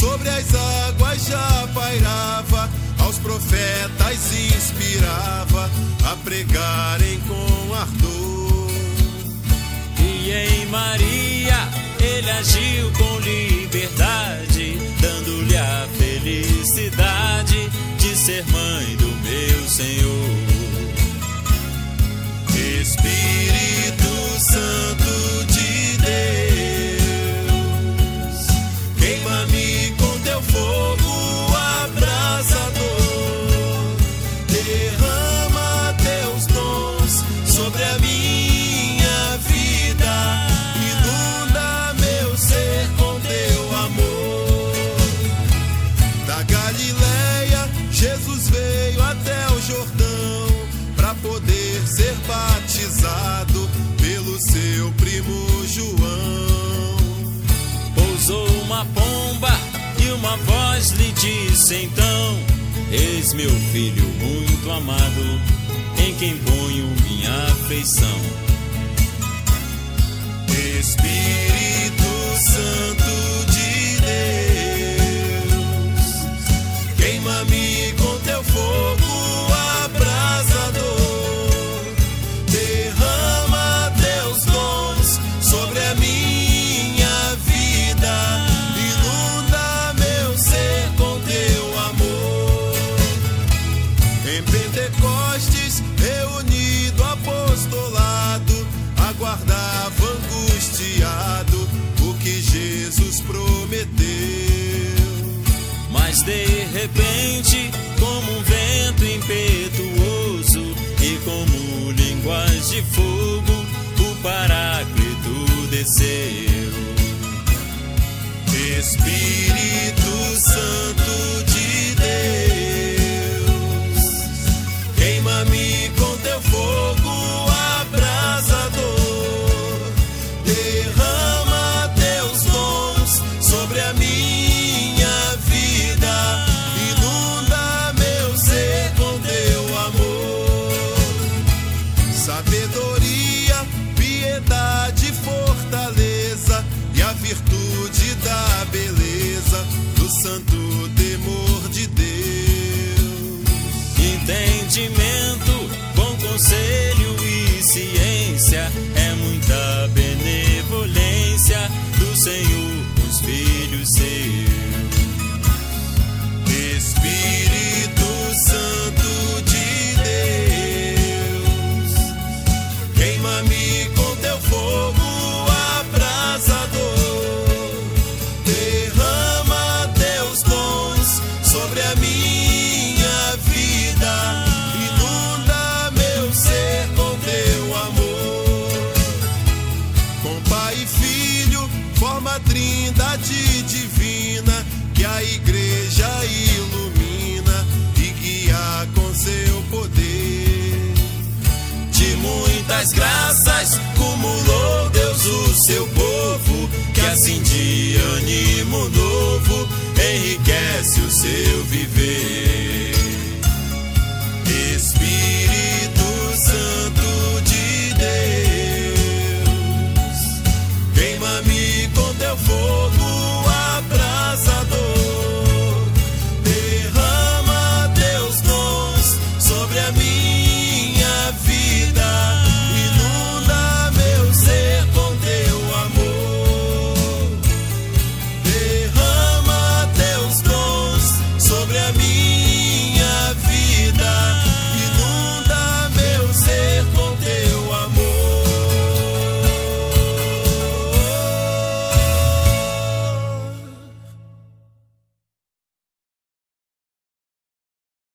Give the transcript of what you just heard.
sobre as águas já pairava, aos profetas inspirava a pregarem com ardor. E em Maria ele agiu com liberdade, dando-lhe a felicidade de ser mãe do meu Senhor. Espírito Santo de Deus, queima-me com teu fogo abrasador, derrama teus dons sobre a minha vida, inunda meu ser com teu amor. Da Galileia, Jesus veio até o Jordão para poder ser batizado pelo seu primo João. Pousou uma pomba e uma voz lhe disse então: eis meu filho muito amado, em quem ponho minha afeição. Espírito Santo de Deus, queima-me com teu fogo abrasador, derrama teus dons sobre a minha vida, inunda meu ser com teu amor. Em Pentecostes, reunido apostolado, aguardava angustiado o que Jesus prometeu. Mas de repente, como um vento impetuoso e como línguas de fogo, o Paráclito desceu. Espírito Santo de Deus, queima-me com teu fogo abrasador, derrama teus dons sobre a minha vida, inunda meu ser com teu amor. Sabedoria, piedade, fortaleza e a virtude da beleza do santo temor de Deus. Entendimento, bom conselho e ciência, é muita benevolência do Senhor com os filhos seus. Espírito Santo de Deus, queima-me com teu fogo abrasador, derrama teus dons sobre a minha vida, inunda meu ser com teu amor. Com Pai e Filho, forma a trindade divina, que a igreja ilumina e guia com seu poder. De muitas graças cumulou Deus o seu povo, que assim de ânimo novo enriquece o seu viver.